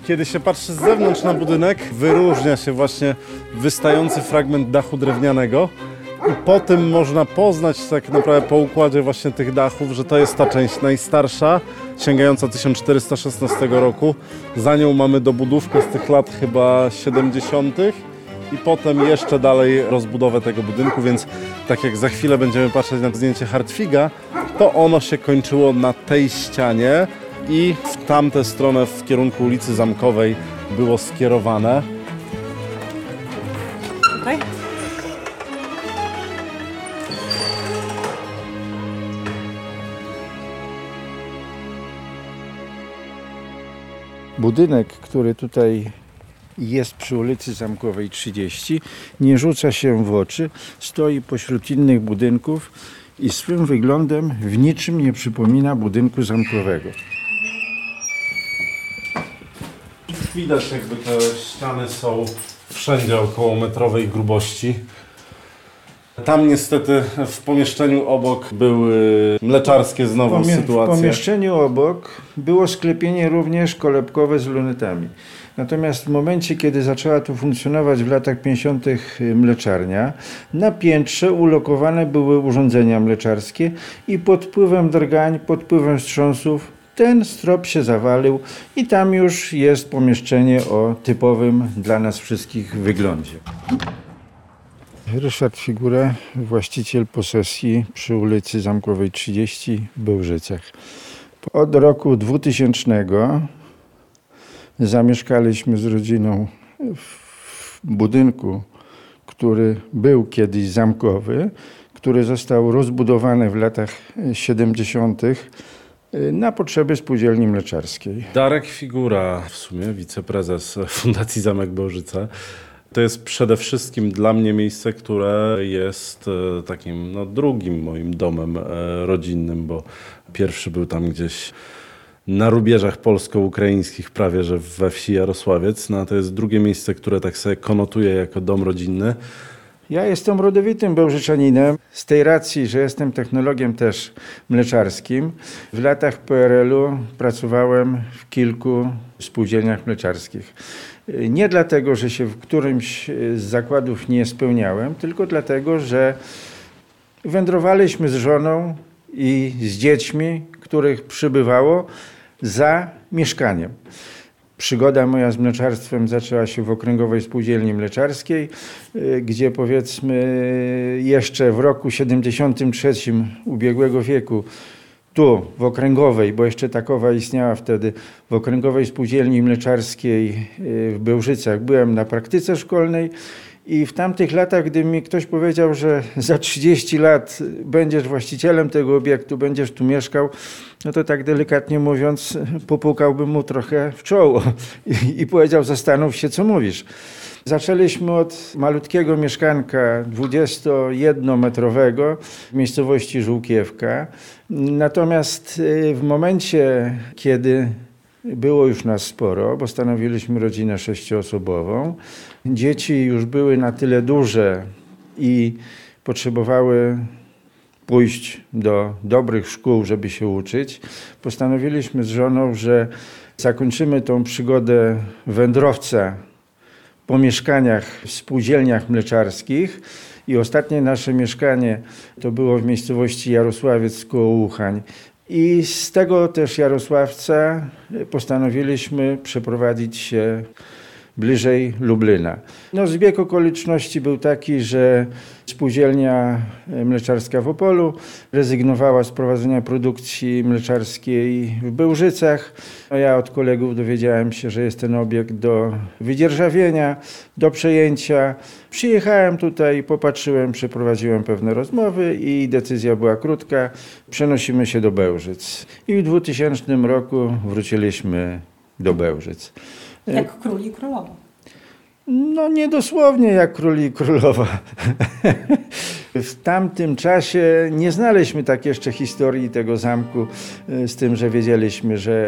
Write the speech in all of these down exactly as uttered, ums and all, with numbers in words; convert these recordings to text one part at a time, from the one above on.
Kiedy się patrzy z zewnątrz na budynek, wyróżnia się właśnie wystający fragment dachu drewnianego. I po tym można poznać tak naprawdę po układzie właśnie tych dachów, że to jest ta część najstarsza, sięgająca tysiąc czterysta szesnastego roku. Za nią mamy dobudówkę z tych lat chyba siedemdziesiątych. I potem jeszcze dalej rozbudowę tego budynku, więc tak jak za chwilę będziemy patrzeć na zdjęcie Hartwiga, to ono się kończyło na tej ścianie i w tamtę stronę, w kierunku ulicy Zamkowej było skierowane. Tutaj? Budynek, który tutaj jest przy ulicy Zamkowej trzydzieści, nie rzuca się w oczy, stoi pośród innych budynków i swym wyglądem w niczym nie przypomina budynku zamkowego. Widać, jakby te ściany są wszędzie około metrowej grubości. Tam niestety w pomieszczeniu obok były mleczarskie znowu Pomie- sytuacje. W pomieszczeniu obok było sklepienie również kolebkowe z lunetami. Natomiast w momencie, kiedy zaczęła tu funkcjonować w latach pięćdziesiątych mleczarnia, na piętrze ulokowane były urządzenia mleczarskie i pod wpływem drgań, pod wpływem wstrząsów ten strop się zawalił i tam już jest pomieszczenie o typowym dla nas wszystkich wyglądzie. Ryszard Figura, właściciel posesji przy ulicy Zamkowej trzydzieści w Bełżycach. Od roku dwutysięcznego zamieszkaliśmy z rodziną w budynku, który był kiedyś zamkowy, który został rozbudowany w latach siedemdziesiątych na potrzeby spółdzielni mleczarskiej. Darek Figura, w sumie wiceprezes Fundacji Zamek Bełżyce. To jest przede wszystkim dla mnie miejsce, które jest takim no, drugim moim domem rodzinnym, bo pierwszy był tam gdzieś na rubieżach polsko-ukraińskich, prawie że we wsi Jarosławiec. No, to jest drugie miejsce, które tak sobie konotuję jako dom rodzinny. Ja jestem rodowitym bełżyczaninem z tej racji, że jestem technologiem też mleczarskim. W latach P R L u pracowałem w kilku spółdzielniach mleczarskich. Nie dlatego, że się w którymś z zakładów nie spełniałem, tylko dlatego, że wędrowaliśmy z żoną i z dziećmi, których przybywało, za mieszkaniem. Przygoda moja z mleczarstwem zaczęła się w Okręgowej Spółdzielni Mleczarskiej, gdzie powiedzmy jeszcze w roku siedemdziesiątym trzecim ubiegłego wieku tu w Okręgowej, bo jeszcze takowa istniała wtedy, w Okręgowej Spółdzielni Mleczarskiej w Bełżycach byłem na praktyce szkolnej i w tamtych latach, gdy mi ktoś powiedział, że za trzydzieści lat będziesz właścicielem tego obiektu, będziesz tu mieszkał, no to tak delikatnie mówiąc popukałbym mu trochę w czoło i, i powiedział: zastanów się, co mówisz. Zaczęliśmy od malutkiego mieszkanka dwudziestojednometrowego w miejscowości Żółkiewka. Natomiast w momencie, kiedy było już nas sporo, bo stanowiliśmy rodzinę sześcioosobową, dzieci już były na tyle duże i potrzebowały pójść do dobrych szkół, żeby się uczyć, postanowiliśmy z żoną, że zakończymy tą przygodę wędrowca po mieszkaniach w spółdzielniach mleczarskich i ostatnie nasze mieszkanie to było w miejscowości Jarosławiec koło Łuchań. I z tego też Jarosławca postanowiliśmy przeprowadzić się bliżej Lublina. No, zbieg okoliczności był taki, że spółdzielnia mleczarska w Opolu rezygnowała z prowadzenia produkcji mleczarskiej w Bełżycach. No, ja od kolegów dowiedziałem się, że jest ten obiekt do wydzierżawienia, do przejęcia. Przyjechałem tutaj, popatrzyłem, przeprowadziłem pewne rozmowy i decyzja była krótka. Przenosimy się do Bełżyc. I w dwutysięcznym roku wróciliśmy do Bełżyc. Jak król i królowa. No nie dosłownie jak król i królowa. W tamtym czasie nie znaliśmy tak jeszcze historii tego zamku, z tym, że wiedzieliśmy, że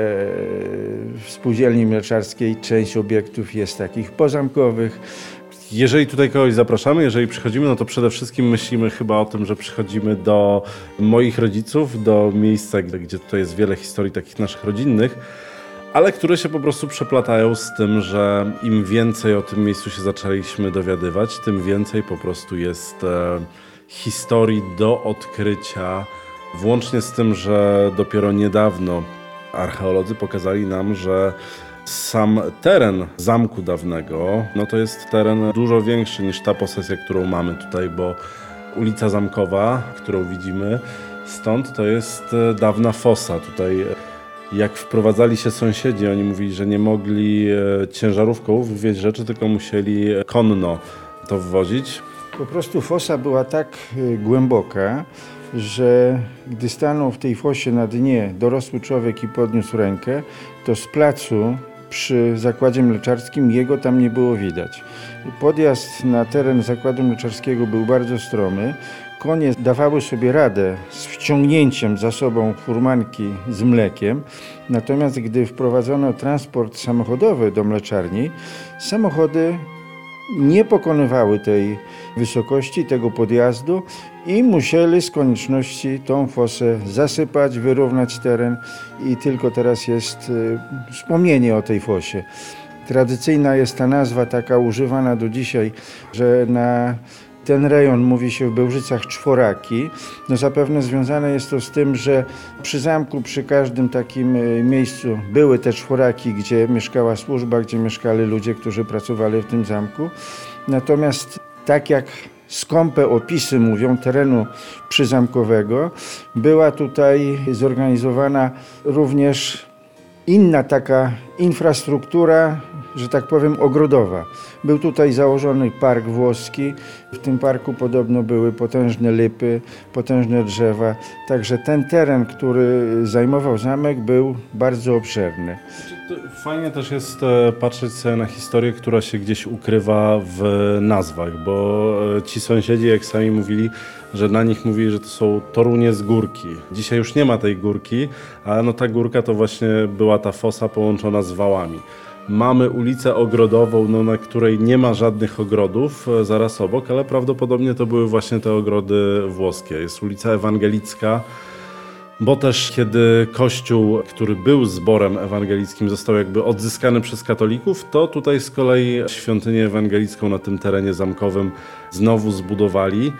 w spółdzielni mleczarskiej część obiektów jest takich pozamkowych. Jeżeli tutaj kogoś zapraszamy, jeżeli przychodzimy, no to przede wszystkim myślimy chyba o tym, że przychodzimy do moich rodziców, do miejsca, gdzie tutaj jest wiele historii takich naszych rodzinnych. ale które się po prostu przeplatają z tym, że im więcej o tym miejscu się zaczęliśmy dowiadywać, tym więcej po prostu jest e, historii do odkrycia, włącznie z tym, że dopiero niedawno archeolodzy pokazali nam, że sam teren zamku dawnego, no to jest teren dużo większy niż ta posesja, którą mamy tutaj, bo ulica Zamkowa, którą widzimy stąd, to jest dawna fosa. Tutaj jak wprowadzali się sąsiedzi, oni mówili, że nie mogli ciężarówką wywieźć rzeczy, tylko musieli konno to wwozić. Po prostu fosa była tak głęboka, że gdy stanął w tej fosie na dnie dorosły człowiek i podniósł rękę, to z placu przy zakładzie mleczarskim jego tam nie było widać. Podjazd na teren zakładu mleczarskiego był bardzo stromy. Konie dawały sobie radę z wciągnięciem za sobą furmanki z mlekiem, natomiast gdy wprowadzono transport samochodowy do mleczarni, samochody nie pokonywały tej wysokości, tego podjazdu i musieli z konieczności tą fosę zasypać, wyrównać teren i tylko teraz jest y, wspomnienie o tej fosie. Tradycyjna jest ta nazwa taka używana do dzisiaj, że na ten rejon mówi się w Bełżycach czworaki. No zapewne związane jest to z tym, że przy zamku, przy każdym takim miejscu były te czworaki, gdzie mieszkała służba, gdzie mieszkali ludzie, którzy pracowali w tym zamku. Natomiast tak jak skąpe opisy mówią terenu przyzamkowego, była tutaj zorganizowana również inna taka infrastruktura, że tak powiem, ogrodowa. Był tutaj założony park włoski. W tym parku podobno były potężne lipy, potężne drzewa. Także ten teren, który zajmował zamek, był bardzo obszerny. Fajnie też jest patrzeć sobie na historię, która się gdzieś ukrywa w nazwach, bo ci sąsiedzi, jak sami mówili, że na nich mówili, że to są Torunie z górki. Dzisiaj już nie ma tej górki, ale no ta górka to właśnie była ta fosa połączona z wałami. Mamy ulicę ogrodową, no, na której nie ma żadnych ogrodów zaraz obok, ale prawdopodobnie to były właśnie te ogrody włoskie. Jest ulica Ewangelicka, bo też kiedy kościół, który był zborem ewangelickim, został jakby odzyskany przez katolików, to tutaj z kolei świątynię ewangelicką na tym terenie zamkowym znowu zbudowali.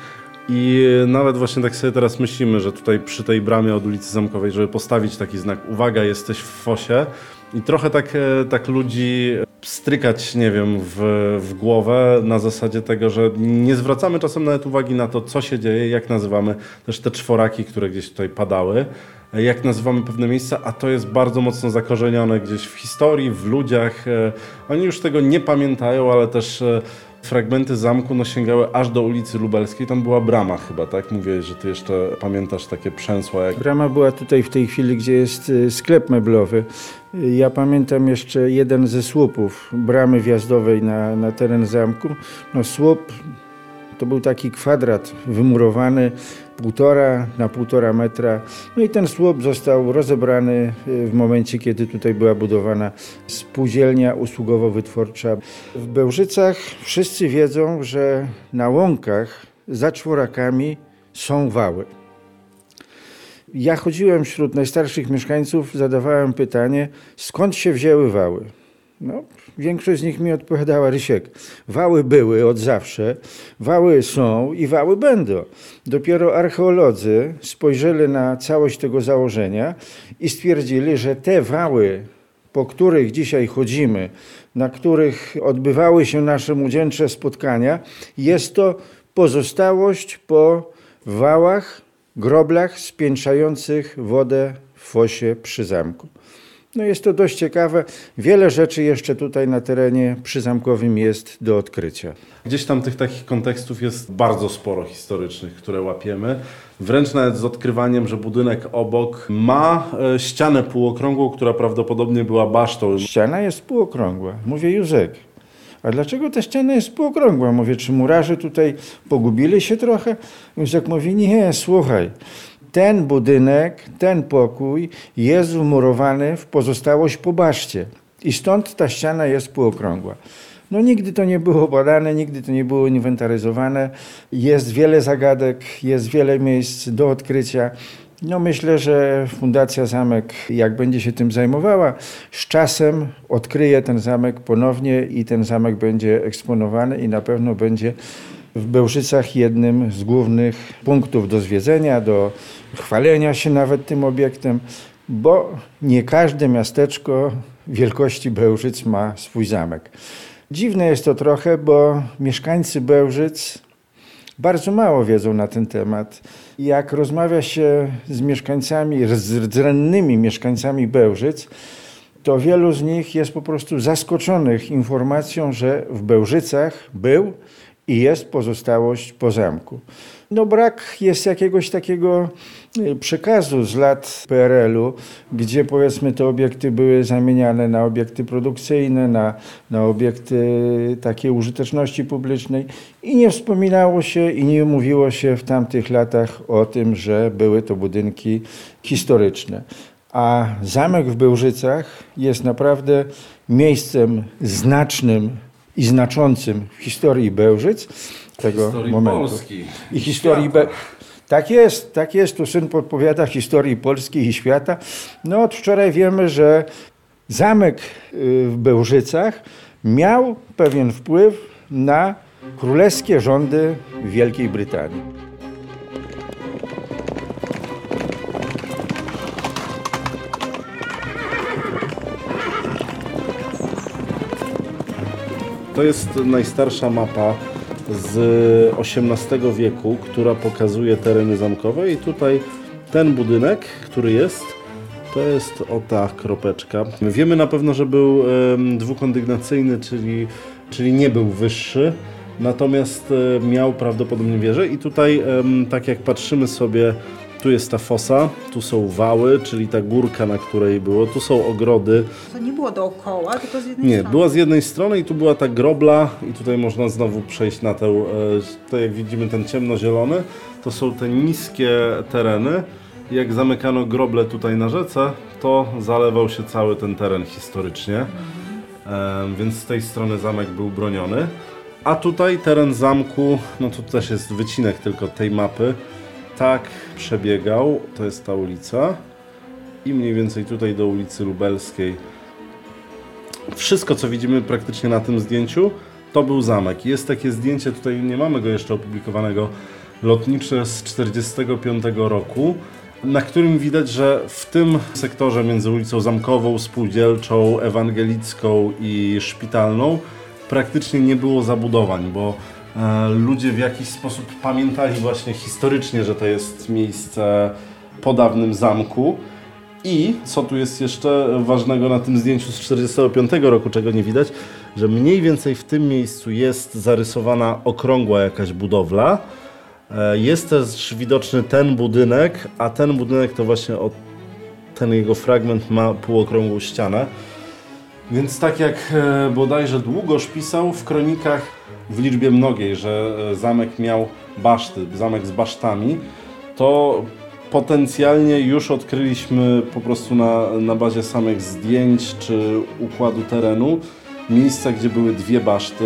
I nawet właśnie tak sobie teraz myślimy, że tutaj przy tej bramie od ulicy Zamkowej, żeby postawić taki znak, uwaga, jesteś w fosie, i trochę tak, tak ludzi strykać, nie wiem, w, w głowę na zasadzie tego, że nie zwracamy czasem nawet uwagi na to, co się dzieje, jak nazywamy też te czworaki, które gdzieś tutaj padały, jak nazywamy pewne miejsca, a to jest bardzo mocno zakorzenione gdzieś w historii, w ludziach. Oni już tego nie pamiętają, ale też fragmenty zamku no, sięgały aż do ulicy Lubelskiej. Tam była brama chyba, tak? Mówiłeś, że ty jeszcze pamiętasz takie przęsła. Jak... Brama była tutaj w tej chwili, gdzie jest sklep meblowy. Ja pamiętam jeszcze jeden ze słupów bramy wjazdowej na, na teren zamku. No, słup to był taki kwadrat wymurowany, półtora na półtora metra. No i ten słup został rozebrany w momencie, kiedy tutaj była budowana spółdzielnia usługowo-wytwórcza. W Bełżycach wszyscy wiedzą, że na łąkach za czworakami są wały. Ja chodziłem wśród najstarszych mieszkańców, zadawałem pytanie, skąd się wzięły wały? No, większość z nich mi odpowiadała, Rysiek, wały były od zawsze, wały są i wały będą. Dopiero archeolodzy spojrzeli na całość tego założenia i stwierdzili, że te wały, po których dzisiaj chodzimy, na których odbywały się nasze młodzieńcze spotkania, jest to pozostałość po wałach, groblach spiętrzających wodę w fosie przy zamku. No jest to dość ciekawe. Wiele rzeczy jeszcze tutaj na terenie przyzamkowym jest do odkrycia. Gdzieś tam tych takich kontekstów jest bardzo sporo historycznych, które łapiemy. Wręcz nawet z odkrywaniem, że budynek obok ma ścianę półokrągłą, która prawdopodobnie była basztą. Ściana jest półokrągła. Mówię, Józek, a dlaczego ta ściana jest półokrągła? Mówię, czy murarze tutaj pogubili się trochę? Józek mówi, nie, słuchaj. Ten budynek, ten pokój jest wmurowany w pozostałość po baszcie i stąd ta ściana jest półokrągła. No nigdy to nie było badane, nigdy to nie było inwentaryzowane. Jest wiele zagadek, jest wiele miejsc do odkrycia. No myślę, że Fundacja Zamek, jak będzie się tym zajmowała, z czasem odkryje ten zamek ponownie i ten zamek będzie eksponowany i na pewno będzie w Bełżycach jednym z głównych punktów do zwiedzenia, do chwalenia się nawet tym obiektem, bo nie każde miasteczko wielkości Bełżyc ma swój zamek. Dziwne jest to trochę, bo mieszkańcy Bełżyc bardzo mało wiedzą na ten temat. Jak rozmawia się z mieszkańcami, z rdzennymi mieszkańcami Bełżyc, to wielu z nich jest po prostu zaskoczonych informacją, że w Bełżycach był i jest pozostałość po zamku. No brak jest jakiegoś takiego przekazu z lat P R L u, gdzie powiedzmy te obiekty były zamieniane na obiekty produkcyjne, na, na obiekty takiej użyteczności publicznej i nie wspominało się i nie mówiło się w tamtych latach o tym, że były to budynki historyczne. A zamek w Bełżycach jest naprawdę miejscem znacznym i znaczącym w historii Bełżyc tego Historii momentu. Polski. I historii Be- Tak jest, tak jest. Tu syn podpowiada historii Polski i świata. No od wczoraj wiemy, że zamek w Bełżycach miał pewien wpływ na królewskie rządy w Wielkiej Brytanii. To jest najstarsza mapa z osiemnastego wieku, która pokazuje tereny zamkowe i tutaj ten budynek, który jest, to jest o ta kropeczka. Wiemy na pewno, że był um, dwukondygnacyjny, czyli, czyli nie był wyższy, natomiast um, miał prawdopodobnie wieżę i tutaj um, tak jak patrzymy sobie, tu jest ta fosa, tu są wały, czyli ta górka, na której było, tu są ogrody. To nie było dookoła, tylko z jednej Nie, strony. była z jednej strony i tu była ta grobla i tutaj można znowu przejść na tę, tutaj jak widzimy ten ciemnozielony, to są te niskie tereny. Jak zamykano groble tutaj na rzece, to zalewał się cały ten teren historycznie, mhm. Więc z tej strony zamek był broniony. A tutaj teren zamku, no to też jest wycinek tylko tej mapy, tak przebiegał, to jest ta ulica i mniej więcej tutaj do ulicy Lubelskiej. Wszystko, co widzimy praktycznie na tym zdjęciu, to był zamek. Jest takie zdjęcie, tutaj nie mamy go jeszcze opublikowanego, lotnicze z czterdziestego piątego roku, na którym widać, że w tym sektorze między ulicą Zamkową, Spółdzielczą, Ewangelicką i Szpitalną praktycznie nie było zabudowań, bo e, ludzie w jakiś sposób pamiętali właśnie historycznie, że to jest miejsce po dawnym zamku. I co tu jest jeszcze ważnego na tym zdjęciu z czterdziestego piątego roku, czego nie widać, że mniej więcej w tym miejscu jest zarysowana okrągła jakaś budowla. Jest też widoczny ten budynek, a ten budynek to właśnie o, ten jego fragment ma półokrągłą ścianę. Więc tak jak bodajże Długosz pisał w kronikach w liczbie mnogiej, że zamek miał baszty, zamek z basztami, to potencjalnie już odkryliśmy po prostu na, na bazie samych zdjęć czy układu terenu miejsca, gdzie były dwie baszty.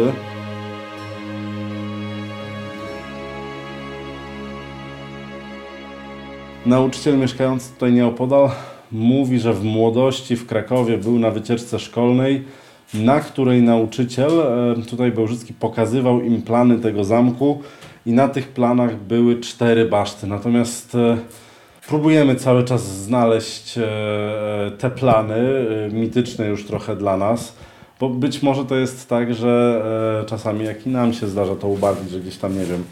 Nauczyciel mieszkający tutaj nieopodal mówi, że w młodości w Krakowie był na wycieczce szkolnej, na której nauczyciel tutaj bełżycki pokazywał im plany tego zamku i na tych planach były cztery baszty. Natomiast próbujemy cały czas znaleźć te plany, mityczne już trochę dla nas, bo być może to jest tak, że czasami jak i nam się zdarza to ubarwić, że gdzieś tam, nie wiem.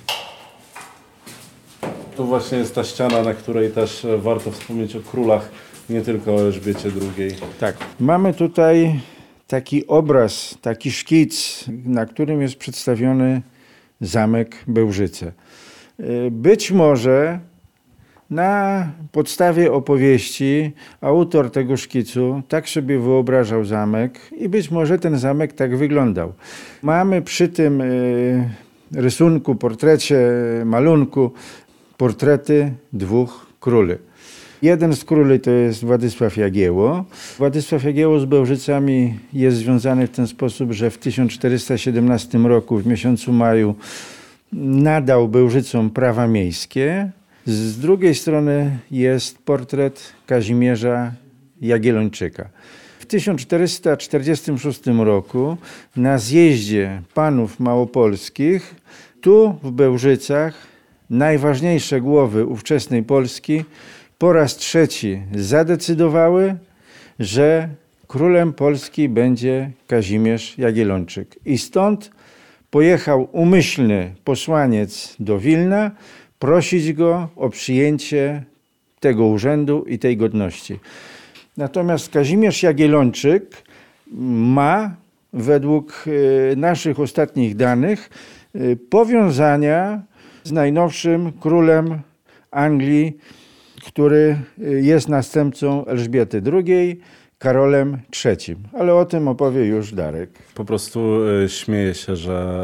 Tu właśnie jest ta ściana, na której też warto wspomnieć o królach, nie tylko o Elżbiecie drugiej. Tak, mamy tutaj taki obraz, taki szkic, na którym jest przedstawiony zamek Bełżyce. Być może na podstawie opowieści autor tego szkicu tak sobie wyobrażał zamek i być może ten zamek tak wyglądał. Mamy przy tym rysunku, portrecie, malunku portrety dwóch króli. Jeden z króli to jest Władysław Jagiełło. Władysław Jagiełło z Bełżycami jest związany w ten sposób, że w tysiąc czterysta siedemnastym roku w miesiącu maju nadał Bełżycom prawa miejskie, Z drugiej strony jest portret Kazimierza Jagiellończyka. W tysiąc czterysta czterdziestym szóstym roku na zjeździe panów małopolskich tu w Bełżycach najważniejsze głowy ówczesnej Polski po raz trzeci zadecydowały, że królem Polski będzie Kazimierz Jagiellończyk. I stąd pojechał umyślny posłaniec do Wilna prosić go o przyjęcie tego urzędu i tej godności. Natomiast Kazimierz Jagiellończyk ma według naszych ostatnich danych powiązania z najnowszym królem Anglii, który jest następcą Elżbiety drugiej, Karolem trzecim. Ale o tym opowie już Darek. Po prostu y, śmieję się, że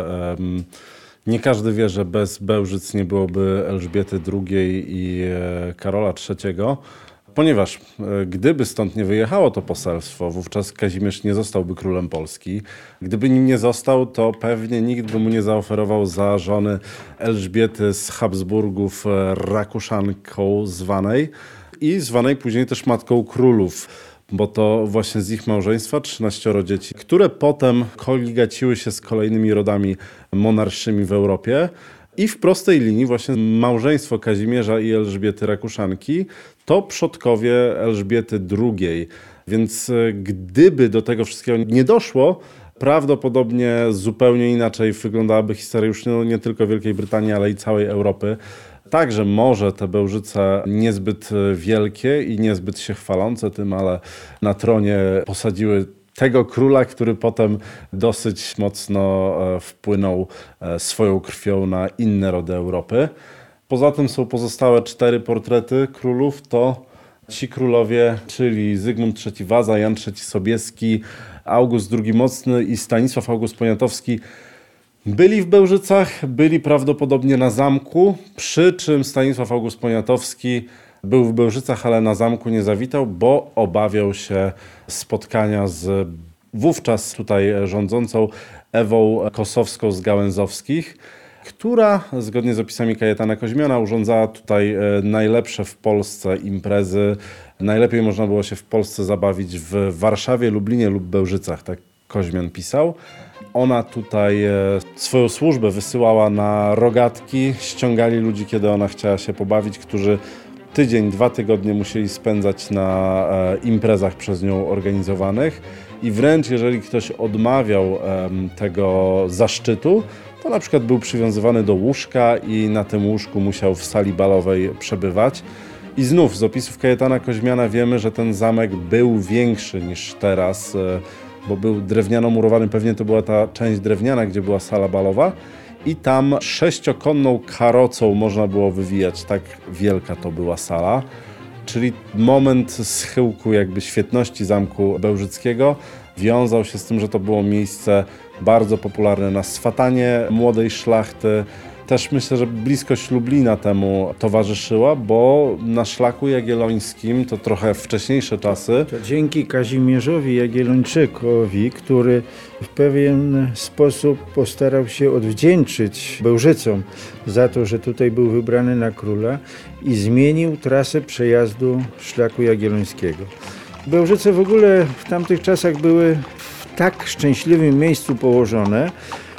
y, nie każdy wie, że bez Bełżyc nie byłoby Elżbiety drugiej i y, Karola trzeciego. Ponieważ e, gdyby stąd nie wyjechało to poselstwo, wówczas Kazimierz nie zostałby królem Polski. Gdyby nim nie został, to pewnie nikt by mu nie zaoferował za żony Elżbiety z Habsburgów e, Rakuszanką zwanej i zwanej później też matką królów, bo to właśnie z ich małżeństwa trzynaścioro dzieci, które potem koligaciły się z kolejnymi rodami monarszczymi w Europie. I w prostej linii właśnie małżeństwo Kazimierza i Elżbiety Rakuszanki to przodkowie Elżbiety drugiej. Więc gdyby do tego wszystkiego nie doszło, prawdopodobnie zupełnie inaczej wyglądałaby historia już no, nie tylko Wielkiej Brytanii, ale i całej Europy. Także może te Bełżyce niezbyt wielkie i niezbyt się chwalące tym, ale na tronie posadziły tego króla, który potem dosyć mocno wpłynął swoją krwią na inne rody Europy. Poza tym są pozostałe cztery portrety królów. To ci królowie, czyli Zygmunt trzeci Waza, Jan trzeci Sobieski, August drugi Mocny i Stanisław August Poniatowski byli w Bełżycach, byli prawdopodobnie na zamku, przy czym Stanisław August Poniatowski był w Bełżycach, ale na zamku nie zawitał, bo obawiał się spotkania z wówczas tutaj rządzącą Ewą Kosowską z Gałęzowskich, która zgodnie z opisami Kajetana Koźmiana urządzała tutaj najlepsze w Polsce imprezy. Najlepiej można było się w Polsce zabawić w Warszawie, Lublinie lub Bełżycach, tak Koźmian pisał. Ona tutaj swoją służbę wysyłała na rogatki, ściągali ludzi, kiedy ona chciała się pobawić, którzy tydzień, dwa tygodnie musieli spędzać na e, imprezach przez nią organizowanych i wręcz jeżeli ktoś odmawiał e, tego zaszczytu, to na przykład był przywiązywany do łóżka i na tym łóżku musiał w sali balowej przebywać. I znów z opisów Kajetana Koźmiana wiemy, że ten zamek był większy niż teraz, e, bo był drewniano murowany, pewnie to była ta część drewniana, gdzie była sala balowa. I tam sześciokonną karocą można było wywijać, tak wielka to była sala. Czyli moment schyłku jakby świetności Zamku Bełżyckiego wiązał się z tym, że to było miejsce bardzo popularne na swatanie młodej szlachty. Też myślę, że bliskość Lublina temu towarzyszyła, bo na Szlaku Jagiellońskim to trochę wcześniejsze czasy. To dzięki Kazimierzowi Jagiellończykowi, który w pewien sposób postarał się odwdzięczyć Bełżycom za to, że tutaj był wybrany na króla i zmienił trasę przejazdu Szlaku Jagiellońskiego. Bełżyce w ogóle w tamtych czasach były w tak szczęśliwym miejscu położone,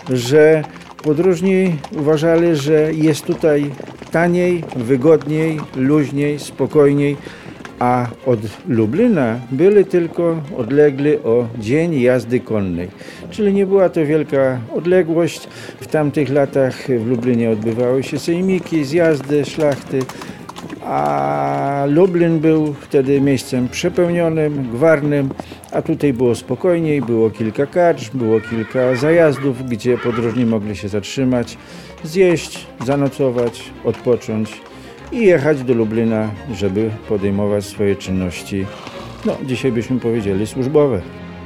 że podróżni uważali, że jest tutaj taniej, wygodniej, luźniej, spokojniej, a od Lublina byli tylko odlegli o dzień jazdy konnej. Czyli nie była to wielka odległość. W tamtych latach w Lublinie odbywały się sejmiki, zjazdy szlachty, a Lublin był wtedy miejscem przepełnionym, gwarnym, a tutaj było spokojniej, było kilka karcz, było kilka zajazdów, gdzie podróżni mogli się zatrzymać, zjeść, zanocować, odpocząć i jechać do Lublina, żeby podejmować swoje czynności, no dzisiaj byśmy powiedzieli służbowe.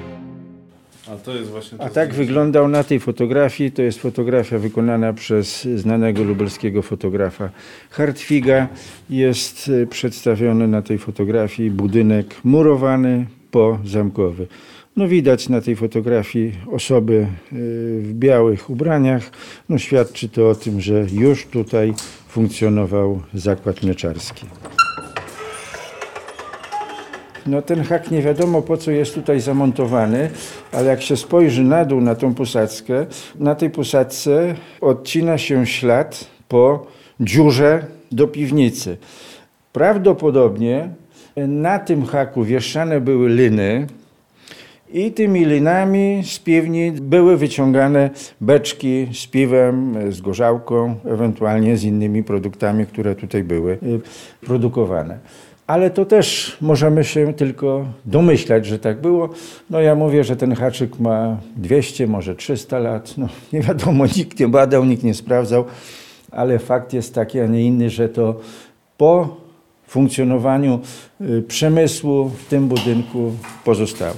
A, to jest właśnie to A tak wyglądał na tej fotografii. To jest fotografia wykonana przez znanego lubelskiego fotografa Hartwiga. Jest przedstawiony na tej fotografii budynek murowany pozamkowy. No widać na tej fotografii osoby w białych ubraniach. No świadczy to o tym, że już tutaj funkcjonował zakład mleczarski. No ten hak nie wiadomo po co jest tutaj zamontowany, ale jak się spojrzy na dół na tą posadzkę, na tej posadzce odcina się ślad po dziurze do piwnicy. Prawdopodobnie na tym haku wieszane były liny i tymi linami z piwnic były wyciągane beczki z piwem, z gorzałką, ewentualnie z innymi produktami, które tutaj były produkowane. Ale to też możemy się tylko domyślać, że tak było. No ja mówię, że ten haczyk ma dwieście, może trzysta lat. No nie wiadomo, nikt nie badał, nikt nie sprawdzał, ale fakt jest taki, a nie inny, że to po funkcjonowaniu przemysłu w tym budynku pozostało.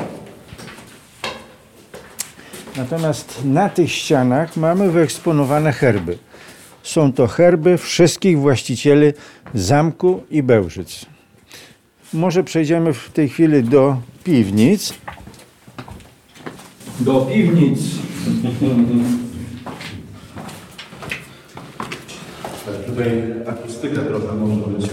Natomiast na tych ścianach mamy wyeksponowane herby. Są to herby wszystkich właścicieli zamku i Bełżyc. Może przejdziemy w tej chwili do piwnic. Do piwnic. Tutaj akustyka trochę może być.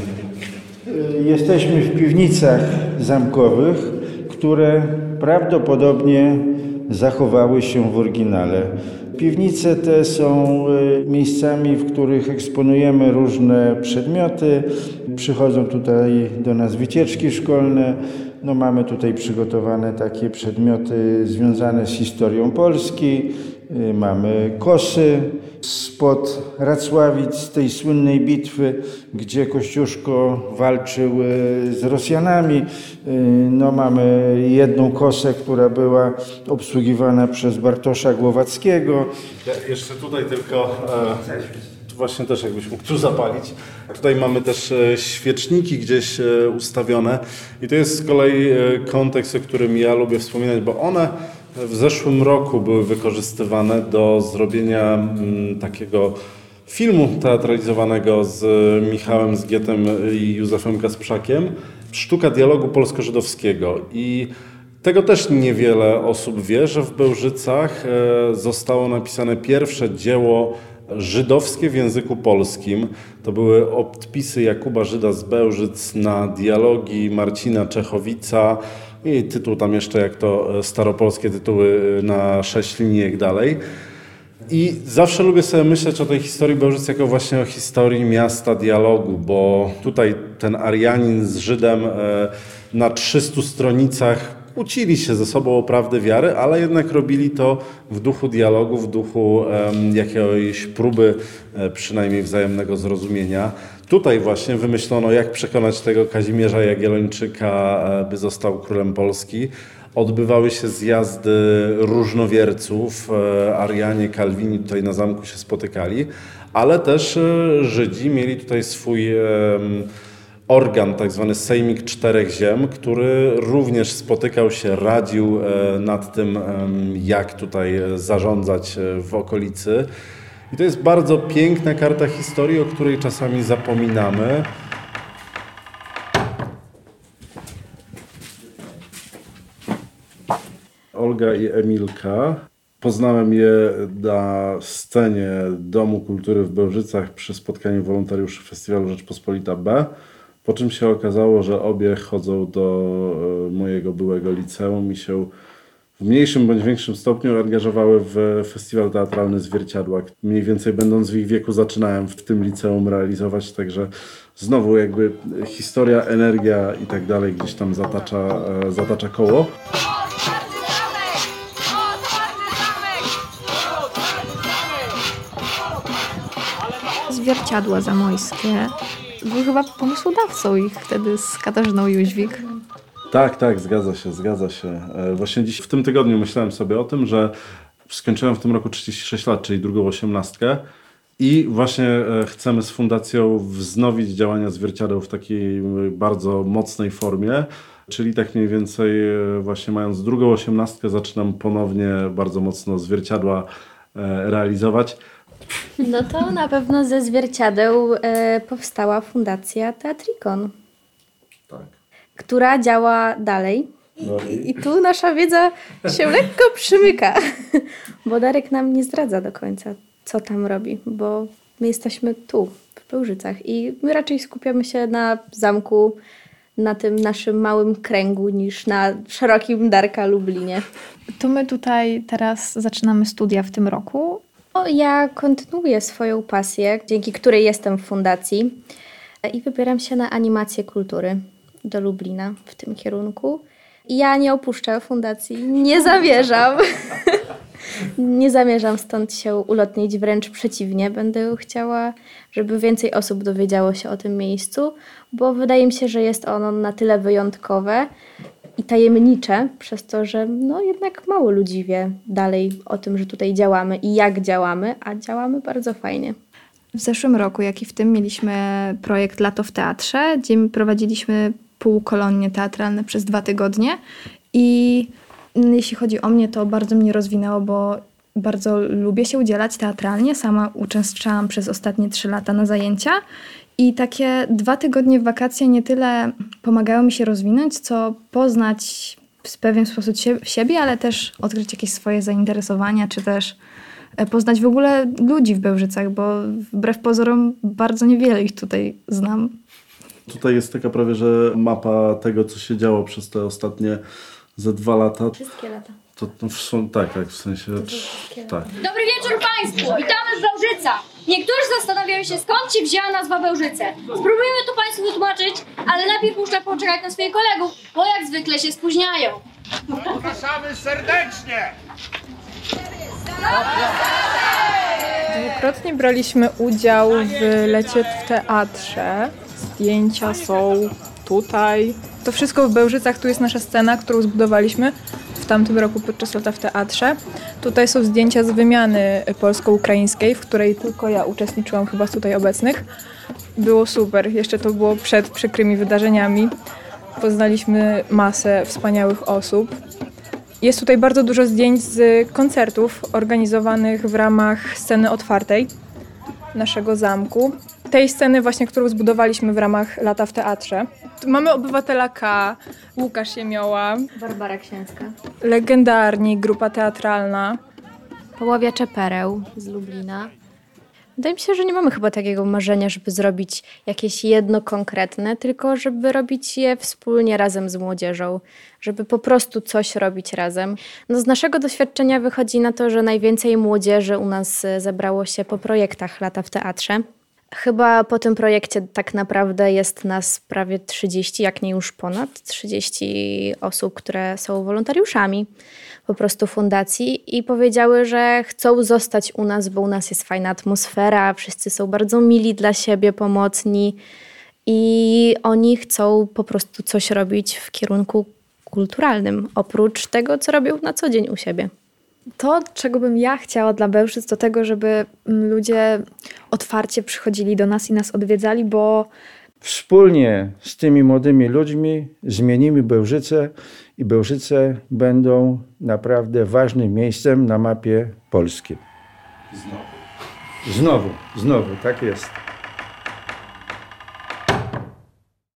Jesteśmy w piwnicach zamkowych, które prawdopodobnie zachowały się w oryginale. Piwnice te są miejscami, w których eksponujemy różne przedmioty. Przychodzą tutaj do nas wycieczki szkolne. No, mamy tutaj przygotowane takie przedmioty związane z historią Polski. Mamy kosy spod Racławic, z tej słynnej bitwy, gdzie Kościuszko walczył z Rosjanami. No, mamy jedną kosę, która była obsługiwana przez Bartosza Głowackiego. Ja jeszcze tutaj tylko, e, właśnie też jakbyś mógł tu zapalić. Tutaj mamy też e, świeczniki gdzieś e, ustawione i to jest z kolei e, kontekst, o którym ja lubię wspominać, bo one w zeszłym roku były wykorzystywane do zrobienia m, takiego filmu teatralizowanego z Michałem Zgietem i Józefem Kasprzakiem, Sztuka dialogu polsko-żydowskiego. I tego też niewiele osób wie, że w Bełżycach e, zostało napisane pierwsze dzieło żydowskie w języku polskim. To były odpisy Jakuba Żyda z Bełżyc na dialogi Marcina Czechowica i tytuł tam jeszcze, jak to staropolskie tytuły na sześć linijek dalej. I zawsze lubię sobie myśleć o tej historii Bełżyc jako właśnie o historii miasta dialogu, bo tutaj ten Arianin z Żydem na trzystu stronicach kłócili się ze sobą o prawdę wiary, ale jednak robili to w duchu dialogu, w duchu um, jakiejś próby e, przynajmniej wzajemnego zrozumienia. Tutaj właśnie wymyślono, jak przekonać tego Kazimierza Jagiellończyka, e, by został królem Polski. Odbywały się zjazdy różnowierców, e, Arianie, Kalwini tutaj na zamku się spotykali, ale też e, Żydzi mieli tutaj swój e, organ, tak zwany Sejmik Czterech Ziem, który również spotykał się, radził nad tym, jak tutaj zarządzać w okolicy. I to jest bardzo piękna karta historii, o której czasami zapominamy. Olga i Emilka. Poznałem je na scenie Domu Kultury w Bełżycach przy spotkaniu wolontariuszy Festiwalu Rzeczpospolita B. Po czym się okazało, że obie chodzą do mojego byłego liceum i się w mniejszym bądź większym stopniu angażowały w festiwal teatralny Zwierciadła. Mniej więcej będąc w ich wieku zaczynałem w tym liceum realizować, także znowu jakby historia, energia i tak dalej gdzieś tam zatacza, zatacza koło. Zwierciadła zamojskie. Był chyba pomysłodawcą ich wtedy z Katarzyną Jóźwik. Tak, tak, zgadza się, zgadza się. Właśnie dziś w tym tygodniu myślałem sobie o tym, że skończyłem w tym roku trzydzieści sześć lat, czyli drugą osiemnastkę i właśnie chcemy z fundacją wznowić działania zwierciadeł w takiej bardzo mocnej formie, czyli tak mniej więcej właśnie mając drugą osiemnastkę zaczynam ponownie bardzo mocno zwierciadła realizować. No to na pewno ze zwierciadeł e, powstała Fundacja Teatrikon, Tak. która działa dalej. No i... I tu nasza wiedza się lekko przymyka, bo Darek nam nie zdradza do końca, co tam robi, bo my jesteśmy tu, w Bełżycach i my raczej skupiamy się na zamku, na tym naszym małym kręgu, niż na szerokim Darka Lublinie. To my tutaj teraz zaczynamy studia w tym roku. O, ja kontynuuję swoją pasję, dzięki której jestem w fundacji i wybieram się na animację kultury do Lublina w tym kierunku. I ja nie opuszczę fundacji, nie zamierzam. Nie zamierzam stąd się ulotnić, wręcz przeciwnie. Będę chciała, żeby więcej osób dowiedziało się o tym miejscu, bo wydaje mi się, że jest ono na tyle wyjątkowe i tajemnicze, przez to, że no jednak mało ludzi wie dalej o tym, że tutaj działamy i jak działamy, a działamy bardzo fajnie. W zeszłym roku, jak i w tym, mieliśmy projekt Lato w Teatrze, gdzie prowadziliśmy półkolonie teatralne przez dwa tygodnie i jeśli chodzi o mnie, to bardzo mnie rozwinęło, bo bardzo lubię się udzielać teatralnie. Sama uczęszczałam przez ostatnie trzy lata na zajęcia i takie dwa tygodnie w wakacje nie tyle pomagały mi się rozwinąć, co poznać w pewien sposób siebie, ale też odkryć jakieś swoje zainteresowania, czy też poznać w ogóle ludzi w Bełżycach, bo wbrew pozorom bardzo niewiele ich tutaj znam. Tutaj jest taka prawie, że mapa tego, co się działo przez te ostatnie ze dwa lata. Wszystkie lata. To, to w sum, tak, tak, w sensie... Tak. Dobry wieczór Państwu! Witamy w Bełżycach! Niektórzy zastanawiają się, skąd się wzięła nazwa Bełżyce. Spróbujemy to Państwu wytłumaczyć, ale najpierw muszę poczekać na swoich kolegów, bo jak zwykle się spóźniają. Zapraszamy serdecznie! Wielokrotnie braliśmy udział w lecie w teatrze. Zdjęcia są tutaj. To wszystko w Bełżycach, tu jest nasza scena, którą zbudowaliśmy w tamtym roku podczas lata w teatrze. Tutaj są zdjęcia z wymiany polsko-ukraińskiej, w której tylko ja uczestniczyłam, chyba z tutaj obecnych. Było super, jeszcze to było przed przykrymi wydarzeniami. Poznaliśmy masę wspaniałych osób. Jest tutaj bardzo dużo zdjęć z koncertów organizowanych w ramach sceny otwartej naszego zamku. Tej sceny właśnie, którą zbudowaliśmy w ramach Lata w Teatrze. Tu mamy Obywatela K, Łukasz Jemioła, Barbara Księcka. legendarni, grupa teatralna. Poławiacze Pereł z Lublina. Wydaje mi się, że nie mamy chyba takiego marzenia, żeby zrobić jakieś jedno konkretne, tylko żeby robić je wspólnie razem z młodzieżą, żeby po prostu coś robić razem. No z naszego doświadczenia wychodzi na to, że najwięcej młodzieży u nas zebrało się po projektach Lata w Teatrze. Chyba po tym projekcie tak naprawdę jest nas prawie trzydzieści, jak nie już ponad trzydzieści osób, które są wolontariuszami po prostu fundacji i powiedziały, że chcą zostać u nas, bo u nas jest fajna atmosfera, wszyscy są bardzo mili dla siebie, pomocni i oni chcą po prostu coś robić w kierunku kulturalnym, oprócz tego, co robią na co dzień u siebie. To, czego bym ja chciała dla Bełżyc, to tego, żeby ludzie otwarcie przychodzili do nas i nas odwiedzali, bo Wspólnie z tymi młodymi ludźmi zmienimy Bełżyce i Bełżyce będą naprawdę ważnym miejscem na mapie Polski. Znowu. Znowu, znowu, tak jest.